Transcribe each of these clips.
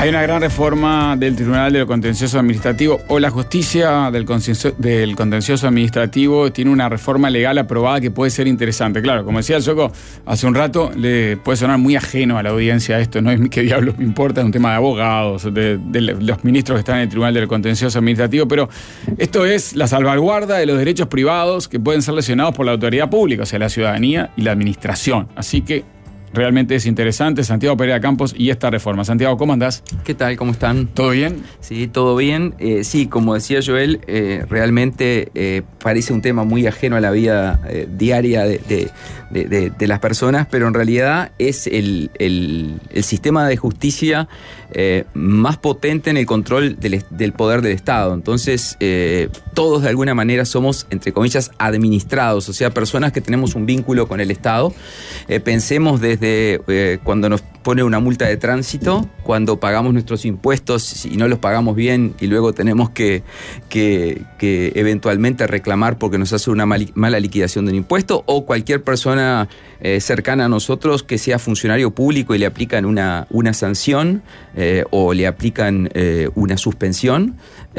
Hay una gran reforma del Tribunal de lo Contencioso Administrativo, o la justicia del contencioso administrativo tiene una reforma legal aprobada que puede ser interesante. Claro, como decía el Zoco hace un rato, le puede sonar muy ajeno a la audiencia esto, no es qué diablos me importa, es un tema de abogados, de los ministros que están en el Tribunal de lo Contencioso Administrativo, pero esto es la salvaguarda de los derechos privados que pueden ser lesionados por la autoridad pública, o sea, la ciudadanía y la administración. Así que realmente es interesante. Santiago Pereira Campos y esta reforma. Santiago, ¿cómo andás? ¿Qué tal? ¿Cómo están? ¿Todo bien? Sí, todo bien. Sí, como decía Joel, realmente parece un tema muy ajeno a la vida diaria de las personas, pero en realidad es el sistema de justicia más potente en el control del poder del Estado. Entonces, todos de alguna manera somos, entre comillas, administrados, o sea, personas que tenemos un vínculo con el Estado. Pensemos desde cuando nos pone una multa de tránsito, cuando pagamos nuestros impuestos y no los pagamos bien y luego tenemos que eventualmente reclamar porque nos hace una mala liquidación de un impuesto, o cualquier persona cercana a nosotros que sea funcionario público y le aplican una sanción o le aplican una suspensión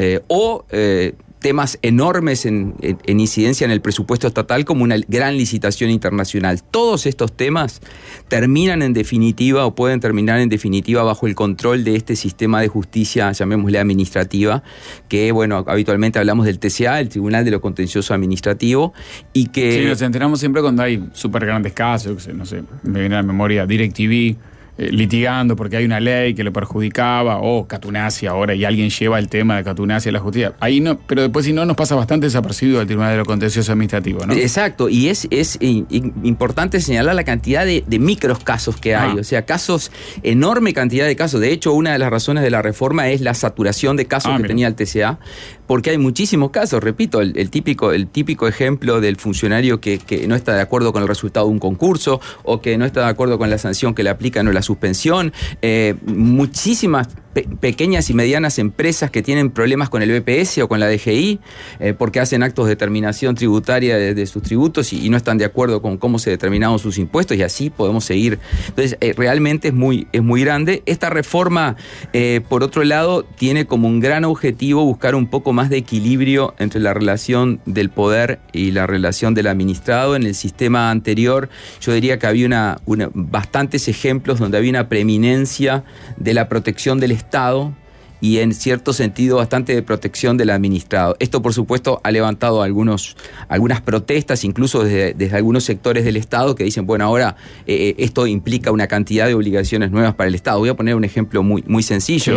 o temas enormes en incidencia en el presupuesto estatal, como una gran licitación internacional. Todos estos temas terminan en definitiva o pueden terminar en definitiva bajo el control de este sistema de justicia, llamémosle administrativa, que bueno, habitualmente hablamos del TCA, el Tribunal de lo Contencioso Administrativo, y que... Sí, nos enteramos siempre cuando hay súper grandes casos, no sé, me viene a la memoria DirecTV, litigando porque hay una ley que le perjudicaba, o Catunacia ahora, y alguien lleva el tema de Catunacia a la justicia. Ahí no, pero después si no nos pasa bastante desapercibido el Tribunal de lo Contencioso Administrativo, ¿no? Exacto, y es importante señalar la cantidad de micros casos que hay, o sea, casos, enorme cantidad de casos. De hecho, una de las razones de la reforma es la saturación de casos que tenía el TCA, porque hay muchísimos casos. Repito, el típico ejemplo del funcionario que no está de acuerdo con el resultado de un concurso, o que no está de acuerdo con la sanción que le aplican o la suspensión, muchísimas pequeñas y medianas empresas que tienen problemas con el BPS o con la DGI, porque hacen actos de determinación tributaria de sus tributos y no están de acuerdo con cómo se determinaron sus impuestos, y así podemos seguir. Entonces, realmente es muy grande. Esta reforma, por otro lado, tiene como un gran objetivo buscar un poco más de equilibrio entre la relación del poder y la relación del administrado. En el sistema anterior, yo diría que había bastantes ejemplos donde había una preeminencia de la protección del Estado y en cierto sentido bastante de protección del administrado. Esto, por supuesto, ha levantado algunas protestas, incluso desde algunos sectores del Estado, que dicen, bueno, ahora esto implica una cantidad de obligaciones nuevas para el Estado. Voy a poner un ejemplo muy sencillo.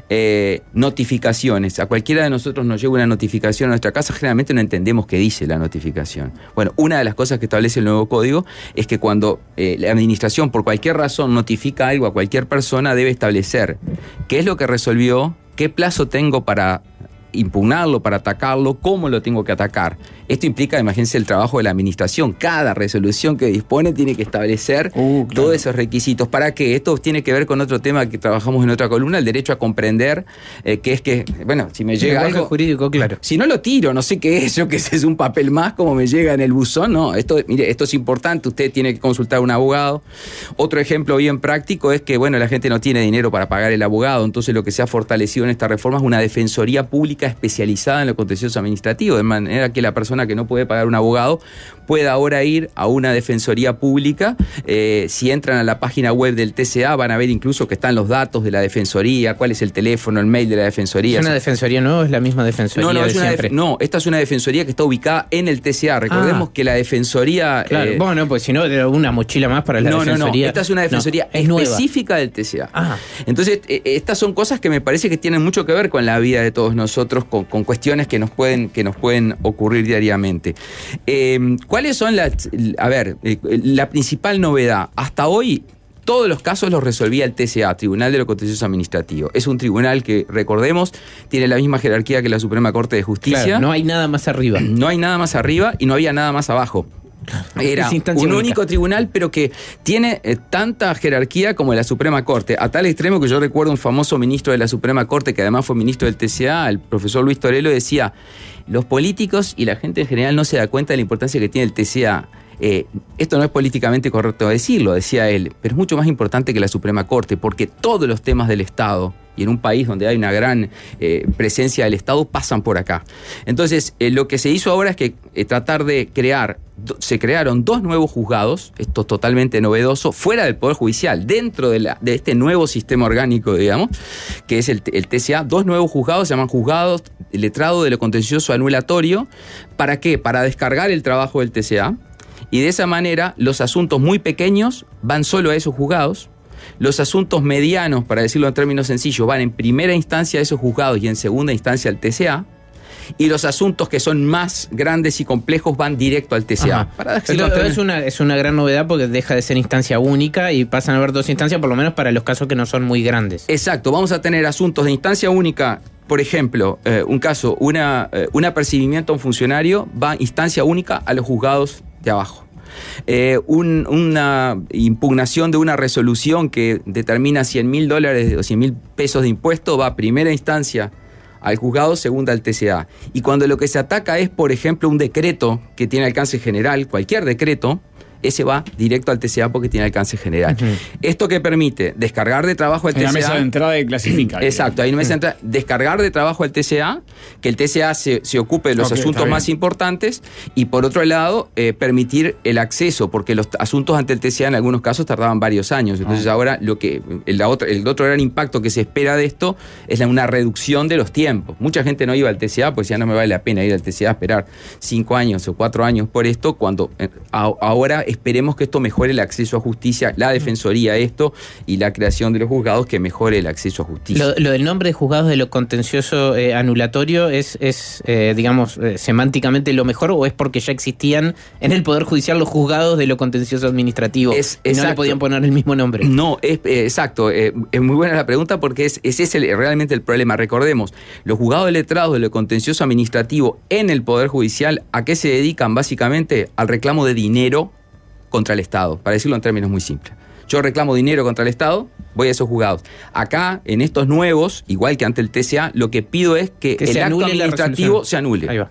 Sí, notificaciones. A cualquiera de nosotros nos llega una notificación a nuestra casa, generalmente no entendemos qué dice la notificación. Bueno, una de las cosas que establece el nuevo código es que cuando la administración, por cualquier razón, notifica algo a cualquier persona, debe establecer qué es lo que resolvió, qué plazo tengo para impugnarlo, para atacarlo, cómo lo tengo que atacar. Esto implica, imagínense, el trabajo de la administración. Cada resolución que dispone tiene que establecer todos esos requisitos. ¿Para qué? Esto tiene que ver con otro tema que trabajamos en otra columna, el derecho a comprender, que es que, bueno, si me llega algo jurídico, claro. Si no lo tiro, no sé qué es, yo que sé, es un papel más, como me llega en el buzón, no, mire, esto es importante, usted tiene que consultar a un abogado. Otro ejemplo bien práctico es que, bueno, la gente no tiene dinero para pagar el abogado, entonces lo que se ha fortalecido en esta reforma es una defensoría pública especializada en lo contencioso administrativo, de manera que la persona que no puede pagar un abogado pueda ahora ir a una defensoría pública. Si entran a la página web del TCA van a ver incluso que están los datos de la defensoría, cuál es el teléfono, el mail de la defensoría. ¿Es una defensoría nueva o es la misma defensoría de siempre? No, esta es una defensoría que está ubicada en el TCA. Recordemos que la defensoría... Claro, bueno, pues si no, una mochila más para la defensoría. No, esta es una defensoría específica del TCA. Entonces, estas son cosas que me parece que tienen mucho que ver con la vida de todos nosotros, con cuestiones que nos pueden ocurrir diariamente. ¿Cuáles son la principal novedad? Hasta hoy, todos los casos los resolvía el TCA, Tribunal de lo Contencioso Administrativo. Es un tribunal que, recordemos, tiene la misma jerarquía que la Suprema Corte de Justicia. Claro, no hay nada más arriba. No hay nada más arriba y no había nada más abajo. Era un único tribunal, pero que tiene tanta jerarquía como la Suprema Corte, a tal extremo que yo recuerdo un famoso ministro de la Suprema Corte, que además fue ministro del TCA, el profesor Luis Torello, decía: los políticos y la gente en general no se da cuenta de la importancia que tiene el TCA. Esto no es políticamente correcto decirlo, decía él, pero es mucho más importante que la Suprema Corte, porque todos los temas del Estado y en un país donde hay una gran presencia del Estado, pasan por acá. Entonces, lo que se hizo ahora es que tratar de se crearon 2 nuevos juzgados, esto es totalmente novedoso, fuera del Poder Judicial, dentro de este nuevo sistema orgánico, digamos, que es el TCA, 2 nuevos juzgados, se llaman juzgados letrado de lo contencioso anulatorio. ¿Para qué? Para descargar el trabajo del TCA, y de esa manera los asuntos muy pequeños van solo a esos juzgados, los asuntos medianos, para decirlo en términos sencillos, van en primera instancia a esos juzgados y en segunda instancia al TCA, y los asuntos que son más grandes y complejos van directo al TCA. Es una gran novedad porque deja de ser instancia única y pasan a haber 2 instancias, por lo menos para los casos que no son muy grandes. Exacto, vamos a tener asuntos de instancia única. Por ejemplo, un caso, un apercibimiento a un funcionario va a instancia única a los juzgados de abajo. Una impugnación de una resolución que determina $100,000 o $100,000 de impuesto va a primera instancia al juzgado, segunda al TCA. Y cuando lo que se ataca es, por ejemplo, un decreto que tiene alcance general, cualquier decreto, ese va directo al TCA porque tiene alcance general. Uh-huh. ¿Esto qué permite? Descargar de trabajo al TCA. Hay una mesa de entrada y clasifica. Exacto, hay una mesa de entrada. Descargar de trabajo al TCA, que el TCA se ocupe de los asuntos más importantes, y por otro lado, permitir el acceso, porque los asuntos ante el TCA en algunos casos tardaban varios años. Entonces ahora el otro gran impacto que se espera de esto es una reducción de los tiempos. Mucha gente no iba al TCA porque ya no me vale la pena ir al TCA a esperar 5 años o 4 años por esto, cuando ahora esperemos que esto mejore el acceso a justicia, la defensoría esto, y la creación de los juzgados que mejore el acceso a justicia. Lo del nombre de juzgados de lo contencioso anulatorio es digamos, semánticamente lo mejor, o es porque ya existían en el Poder Judicial los juzgados de lo contencioso administrativo y no le podían poner el mismo nombre? No, exacto. Es muy buena la pregunta porque ese es realmente el problema. Recordemos, los juzgados de letrados de lo contencioso administrativo en el Poder Judicial, ¿a qué se dedican? Básicamente al reclamo de dinero contra el Estado, para decirlo en términos muy simples. Yo reclamo dinero contra el Estado, voy a esos juzgados. Acá, en estos nuevos, igual que ante el TCA, lo que pido es que el acto administrativo se anule. Ahí va.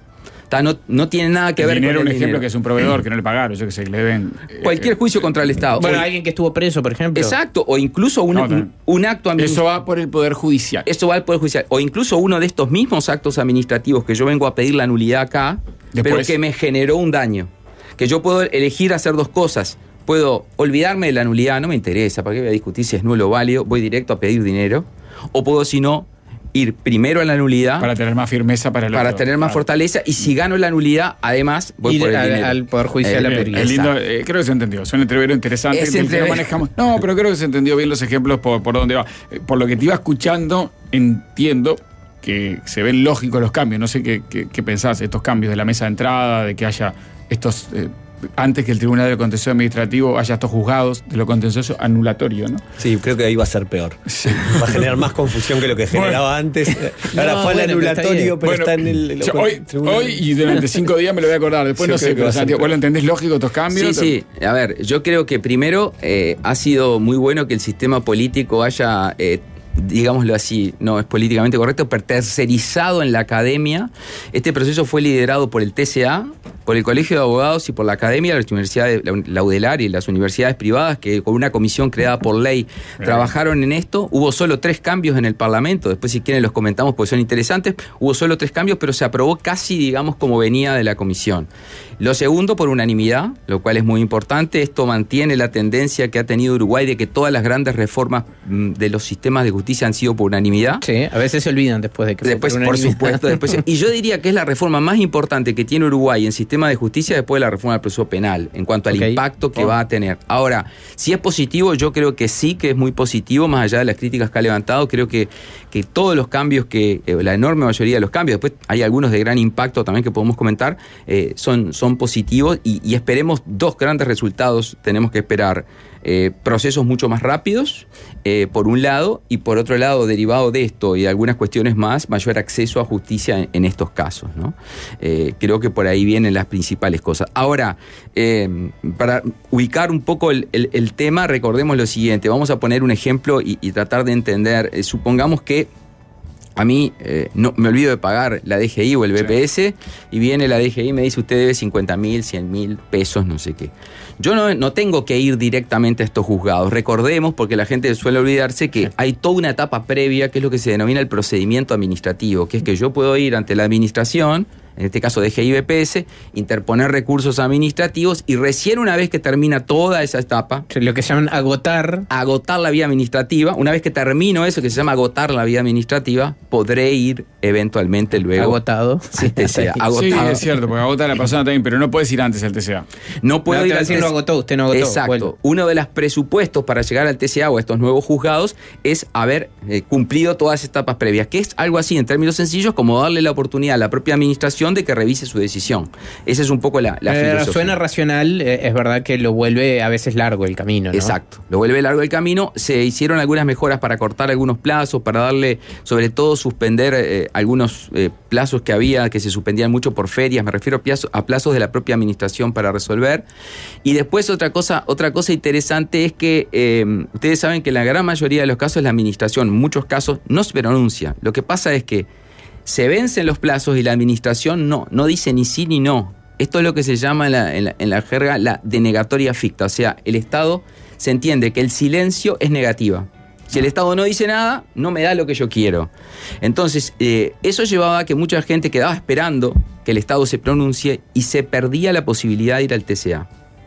No tiene nada que ver con el dinero. Un ejemplo dinero. que es un proveedor que no le pagaron, yo que sé, que le deben... Cualquier juicio contra el Estado. Bueno, alguien que estuvo preso, por ejemplo. Exacto, o incluso un acto administrativo. Eso va por el Poder Judicial. Eso va al Poder Judicial. O incluso uno de estos mismos actos administrativos que yo vengo a pedir la nulidad acá, pero que me generó un daño. Que yo puedo elegir hacer 2 cosas. Puedo olvidarme de la nulidad, no me interesa, ¿para qué voy a discutir si es nulo o válido? Voy directo a pedir dinero. O puedo, si no, ir primero a la nulidad. Para tener más firmeza para el Para tener más fortaleza. Y si gano la nulidad, además, voy por el dinero. Al Poder Judicial a pedir. Lindo, creo que se entendió. Suena entrevero interesante. Manejamos. No, pero creo que se entendió bien los ejemplos por dónde va. Por lo que te iba escuchando, entiendo que se ven lógicos los cambios. No sé qué pensás, estos cambios de la mesa de entrada, de que haya estos... antes que el Tribunal de Contencioso Administrativo haya estos juzgados de lo contencioso anulatorio, ¿no? Sí, creo que ahí va a ser peor. Sí. Va a generar más confusión que lo que generaba antes. Ahora fue el anulatorio, pero está en el hoy y durante 5 días me lo voy a acordar. Después no sé, pero Santiago, ¿vos lo entendés lógico estos cambios? Sí. A ver, yo creo que primero ha sido muy bueno que el sistema político haya... digámoslo así, no es políticamente correcto, pero tercerizado en la academia. Este proceso fue liderado por el TCA, por el Colegio de Abogados y por la Academia, las universidades, la UDELAR y las universidades privadas, que con una comisión creada por ley trabajaron en esto. Hubo solo 3 cambios en el Parlamento, después si quieren los comentamos porque son interesantes. Hubo solo 3 cambios, pero se aprobó casi, digamos, como venía de la comisión. Lo segundo, por unanimidad, lo cual es muy importante. Esto mantiene la tendencia que ha tenido Uruguay de que todas las grandes reformas de los sistemas de justicia han sido por unanimidad. Sí, a veces se olvidan después de que después, por supuesto, después. Y yo diría que es la reforma más importante que tiene Uruguay en sistema de justicia después de la reforma del proceso penal, en cuanto al impacto que va a tener. Ahora, si es positivo, yo creo que sí, que es muy positivo, más allá de las críticas que ha levantado. Creo que todos los cambios, la enorme mayoría de los cambios, después hay algunos de gran impacto también que podemos comentar, son positivos, y esperemos 2 grandes resultados. Tenemos que esperar procesos mucho más rápidos, por un lado, y por otro lado, derivado de esto y de algunas cuestiones más, mayor acceso a justicia en estos casos, ¿no? Creo que por ahí vienen las principales cosas. Ahora, para ubicar un poco el tema, recordemos lo siguiente. Vamos a poner un ejemplo y tratar de entender. Supongamos que a mí no me olvido de pagar la DGI o el BPS, y viene la DGI y me dice, usted debe 50.000, 100.000 pesos, no sé qué. Yo no tengo que ir directamente a estos juzgados. Recordemos, porque la gente suele olvidarse, que hay toda una etapa previa, que es lo que se denomina el procedimiento administrativo, que es que yo puedo ir ante la administración, en este caso DGI y BPS, interponer recursos administrativos, y recién una vez que termina toda esa etapa, lo que se llaman agotar la vía administrativa, una vez que termino eso, que se llama agotar la vía administrativa, podré ir eventualmente luego agotado. al TCA. Sí, es cierto, porque agota a la persona también, pero no puedes ir antes al TCA. No puedo ir al TCA. Lo agotó, usted no agotó. Exacto. Bueno. Uno de los presupuestos para llegar al TCA o a estos nuevos juzgados es haber cumplido todas las etapas previas, que es algo así, en términos sencillos, como darle la oportunidad a la propia administración de que revise su decisión. Esa es un poco la filosofía. Suena racional, es verdad que lo vuelve a veces largo el camino, ¿no? Exacto, lo vuelve largo el camino. Se hicieron algunas mejoras para cortar algunos plazos, para darle, sobre todo, suspender algunos plazos que había, que se suspendían mucho por ferias. Me refiero a plazos de la propia administración para resolver. Y después otra cosa interesante es que ustedes saben que en la gran mayoría de los casos la administración, en muchos casos, no se pronuncia. Lo que pasa es que se vencen los plazos y la administración no dice ni sí ni no. Esto es lo que se llama en la jerga la denegatoria ficta. O sea, el Estado se entiende que el silencio es negativa. Si el Estado no dice nada, no me da lo que yo quiero. Entonces, eso llevaba a que mucha gente quedaba esperando que el Estado se pronuncie y se perdía la posibilidad de ir al TCA.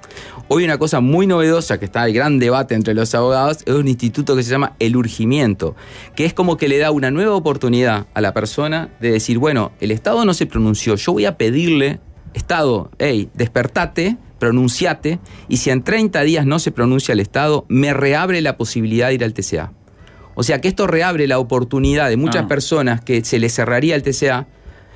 Hoy una cosa muy novedosa, que está el gran debate entre los abogados, es un instituto que se llama el urgimiento, que es como que le da una nueva oportunidad a la persona de decir, bueno, el Estado no se pronunció, yo voy a pedirle, Estado, hey, despertate, pronunciate, y si en 30 días no se pronuncia el Estado, me reabre la posibilidad de ir al TCA. O sea que esto reabre la oportunidad de muchas personas que se les cerraría el TCA,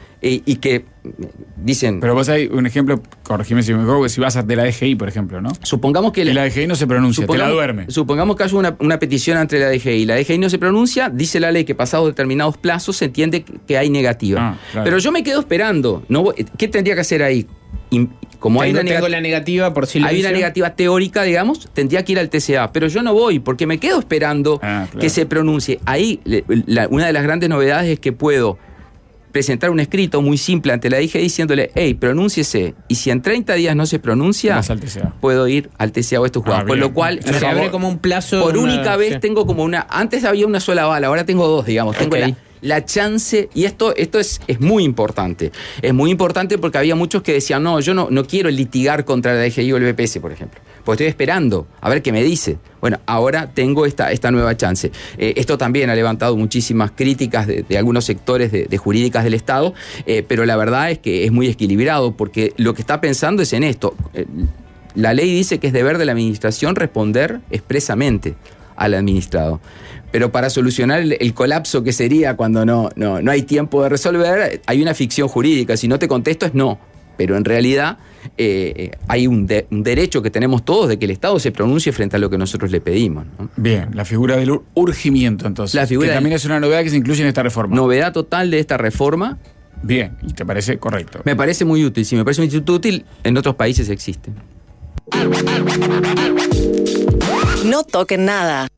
y que dicen... Pero vos hay un ejemplo, corregime si me equivoco, si vas a de la DGI, por ejemplo, ¿no? Supongamos que... la DGI no se pronuncia, te la duerme. Supongamos que haya una petición ante la DGI. La DGI no se pronuncia, dice la ley que pasados determinados plazos se entiende que hay negativa. Claro. Pero yo me quedo esperando. ¿Qué tendría que hacer ahí? Como tengo la negativa por silencio. Hay una negativa teórica, digamos, tendría que ir al TCA, pero yo no voy porque me quedo esperando que se pronuncie. Ahí una de las grandes novedades es que puedo presentar un escrito muy simple ante la DGI diciéndole, hey, pronúnciese, y si en 30 días no se pronuncia, puedo ir al TCA o estos juzgados. Por lo cual, se abre como un plazo. Por única vez tengo como antes había una sola bala, ahora tengo dos, digamos. Tengo la chance, y esto es muy importante. Es muy importante porque había muchos que decían, no, yo no quiero litigar contra la DGI o el BPS, por ejemplo, porque estoy esperando a ver qué me dice. Bueno, ahora tengo esta nueva chance. Esto también ha levantado muchísimas críticas de algunos sectores de jurídicas del Estado, pero la verdad es que es muy equilibrado, porque lo que está pensando es en esto. La ley dice que es deber de la administración responder expresamente al administrado. Pero para solucionar el colapso que sería cuando no hay tiempo de resolver, hay una ficción jurídica. Si no te contesto es no. Pero en realidad hay un derecho que tenemos todos de que el Estado se pronuncie frente a lo que nosotros le pedimos, ¿no? Bien, la figura del urgimiento, entonces. Que también es una novedad que se incluye en esta reforma. Novedad total de esta reforma. Bien, ¿y te parece correcto? Me parece muy útil. Si me parece muy útil, en otros países existe. No toquen nada.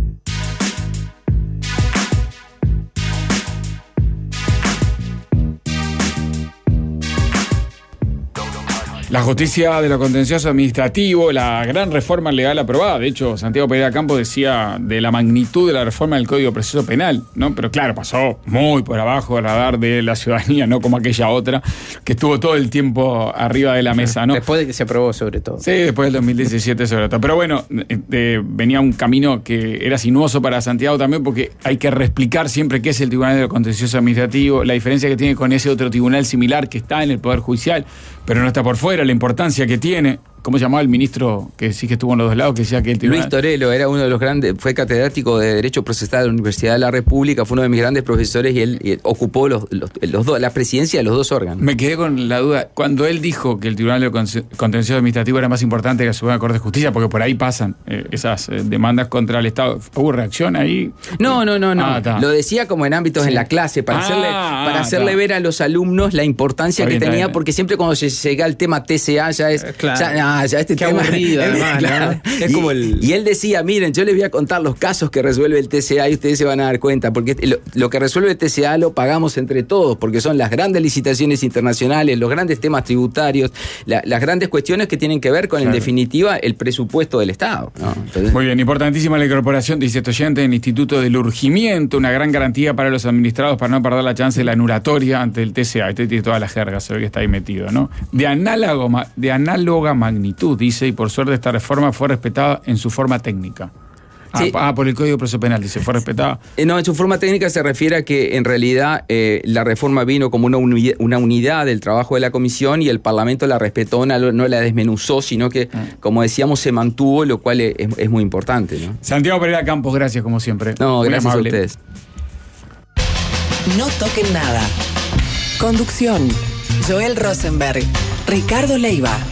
La justicia de lo contencioso administrativo, la gran reforma legal aprobada. De hecho, Santiago Pereira Campos decía de la magnitud de la reforma del Código de Proceso Penal, ¿no? Pero claro, pasó muy por abajo del radar de la ciudadanía, no como aquella otra, que estuvo todo el tiempo arriba de la mesa, ¿no? Después de que se aprobó, sobre todo. Sí, después del 2017, sobre todo. Pero bueno, venía un camino que era sinuoso para Santiago también, porque hay que reexplicar siempre qué es el Tribunal de lo Contencioso Administrativo, la diferencia que tiene con ese otro tribunal similar que está en el Poder Judicial, pero no está por fuera, la importancia que tiene. ¿Cómo se llamaba el ministro que sí que estuvo en los dos lados? Que decía que el tribunal... Luis Torello era uno de los grandes, fue catedrático de Derecho Procesal de la Universidad de la República, fue uno de mis grandes profesores y él ocupó la presidencia de los dos órganos. Me quedé con la duda, cuando él dijo que el Tribunal de Contencioso Administrativo era más importante que la Suprema Corte de Justicia, porque por ahí pasan esas demandas contra el Estado, ¿hubo reacción ahí? No. Lo decía como en ámbitos en la clase, para hacerle ver a los alumnos la importancia que tenía, porque siempre cuando se llega al tema TCA ya es... ya este Qué tema aburrido, además, claro. ¿no? Es como Y él decía, miren, yo les voy a contar los casos que resuelve el TCA y ustedes se van a dar cuenta, porque lo que resuelve el TCA lo pagamos entre todos, porque son las grandes licitaciones internacionales, los grandes temas tributarios, las grandes cuestiones que tienen que ver con, en definitiva, el presupuesto del Estado, ¿no? Entonces, muy bien, importantísima la incorporación, dice este oyente, en Instituto del Urgimiento, una gran garantía para los administrados para no perder la chance de la anulatoria ante el TCA. Este tiene toda la jerga, se ve que está ahí metido, ¿no? De análoga magnitud, dice, y por suerte esta reforma fue respetada en su forma técnica. Sí. Por el Código de Proceso Penal, dice, fue respetada. No, en su forma técnica se refiere a que en realidad la reforma vino como una unidad del trabajo de la comisión y el Parlamento la respetó, no la desmenuzó, sino que, como decíamos, se mantuvo, lo cual es muy importante, ¿no? Santiago Pereira Campos, gracias como siempre. No, muy gracias amable. a ustedes. No toquen nada. Conducción: Joel Rosenberg, Ricardo Leiva.